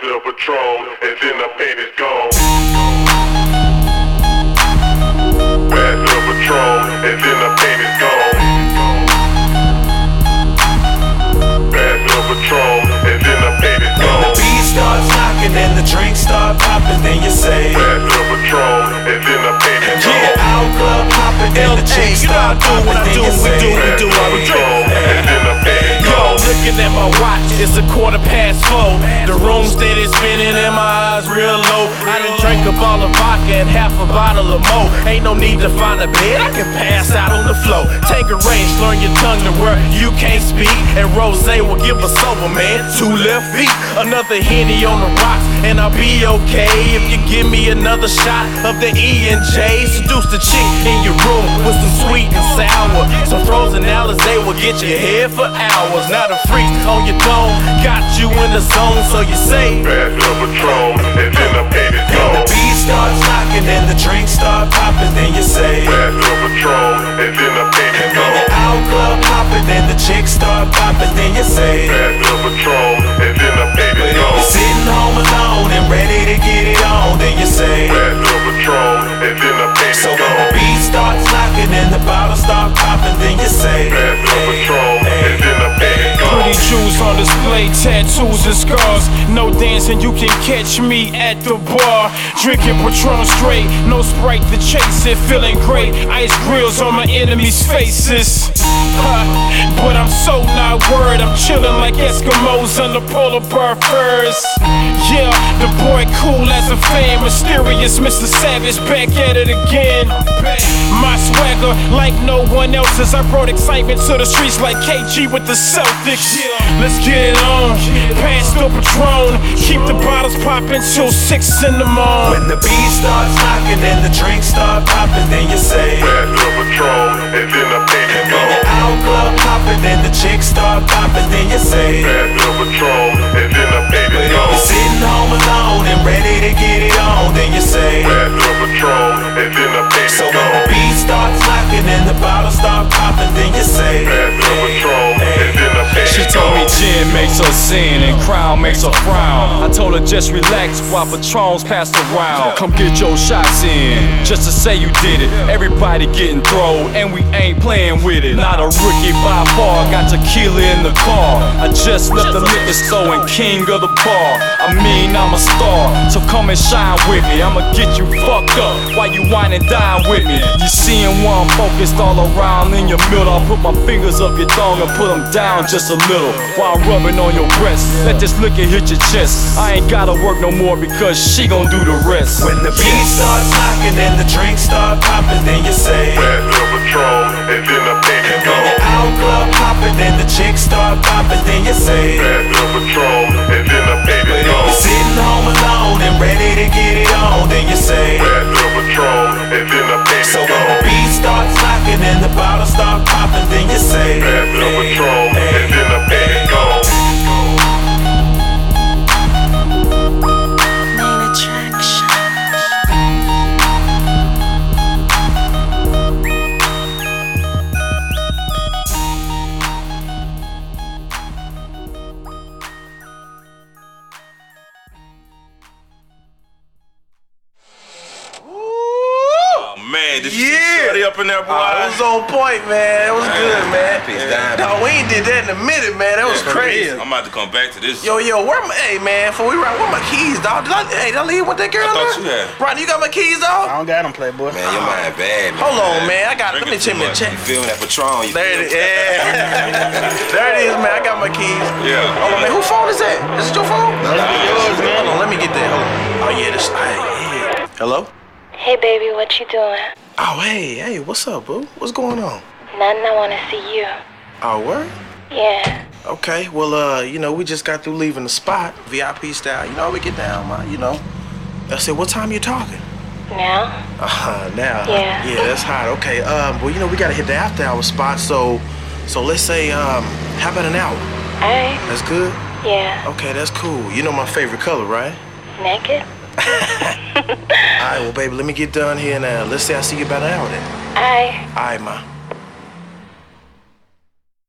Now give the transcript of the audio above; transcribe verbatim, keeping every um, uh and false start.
little Patron, and then the pain is gone. Bad little Patron, and then the pain is gone. Bad little Patron, and then the pain is gone. When the beat starts knocking and the drinks start popping, then you say Bad little Patron, and then the pain is gone. yeah, out club hopping and the chicks start popping, then you say Bad little Patron, and then the pain is Yo, gone. looking at my watch, it's a quarter past four. The room steady spinning and my eyes real low. I done drank a bottle of vodka and half a bottle of mo. Ain't no need to find a bed, I can pass out on the floor. Tanqueray, slurring your tongue to where you can't speak. And Rose will give us over, man, two left feet. Another Henny on the rocks and I'll be okay. If you give me another shot of the E and J. Seduce the chick in your room with some sweet and sour. Some frozen Alizé will get your head for hours. Not a freak on your dome, got you in the zone, so you say Bad little Patron, and then the pain is when gone. the beat starts knocking and the drinks start popping, then you say Bad little Patron, and then the pain is and when the gone. out club hopping and the chicks start popping, then you say Bad little Patron, and then the pain but is if gone. you're sitting home alone and ready to get it on, then you say Bad little Patron, and then the pain is so when the gone. beat starts knocking and the bottles start popping, then you say Bad little Patron, and then the pain is gone. Pretty jewels on display, tattoos and scars. No dancing, you can catch me at the bar. Drinking Patron straight, no Sprite to chase it. Feeling great, ice grills on my enemies' faces. Ha, but I'm so not worried, I'm chilling like Eskimos under polar bear furs. Yeah, the boy cool as a fan, mysterious Mister Savage back at it again. My swagger like no one else's. I brought excitement to the streets like K G with the Celtics. Let's get it on, pass the Patron. Keep the bottles popping till six in the morning. when the beat starts knocking and the drinks start popping, then you say Bad little Patron, and then the pain is and when the gone. out club hopping and the chicks start popping, then you say Bad little Patron, and then the pain but is if gone. you're sitting home alone and ready to get it on, then you say Bad little Patron, and then the pain is so when the gone. beat starts knocking and the bottles start popping, then you say Bad little Patron, and then the pain She is told me gone. gin makes her sin and crown makes her frown. I told her just relax while Patrons passed around. Come get your shots in, just to say you did it. Everybody getting thrown and we ain't playing with it. Not a rookie by far, got tequila in the car. I just left the liquor store and king of the bar. I mean I'm a star, so come and shine with me. I'ma get you fucked up while you wine and dine with me. You seeing where I'm focused all around in your middle. I'll put my fingers up your thong and put them down just a little while I'm rubbing on your breast. Let this liquor hit your chest. I ain't gotta work no more because she gon' do the rest. when the beat starts knocking and the drinks start popping, then you say Bad little Patron, and then the pain is and when the gone. out club hopping and the chicks start popping, then you say Bad little Patron, and then the pain but is if gone. you're sitting home alone and ready to get it on, then you say Bad little Patron, and then the pain is so when the gone. beat starts knocking and the bottles start popping, then you say Bad little Patron, and then the pain is gone. Main attraction. Man, did you Yeah. see Shorty up in there, boy? Oh, it was on point, man. It was good, man. Peace down. No, we ain't did that in a minute, man. That was Yeah, crazy. I'm about to come back to this. Yo, yo, where my, hey, man, before we ride, where my keys, dog? Did I, hey, did I leave with that girl I thought there? you had. Ronnie, you got my keys, dog? I don't got them, Playboy. Man, your mind bad, man. Hold on, man. I got, let me Drinking check too my much. check. You feel that Patron? You There it is, feel yeah. There it is, man. I got my keys. Yeah. Hold on, man. Whose phone is that? Is it your phone? yours, man. Hold on, let me get that. Hold on. Oh, yeah, this, hey, yeah. Hello? Hey, baby, what you doing? Oh, hey, hey, what's up, boo? What's going on? Nothing, I want to see you. Oh, word? Yeah. Okay, well, uh, you know, we just got through leaving the spot, V I P style. You know how we get down, man, you know. I said, what time you talking? Now? Uh, now. Yeah. Yeah, that's hot. Okay, um, well, you know, we gotta hit the after hour spot, so, so let's say, um, how about an hour? Alright. That's good? Yeah. Okay, that's cool. You know my favorite color, right? Naked? All right, well, baby, let me get done here now. Let's say I see you about an hour then. Alright. All right, ma.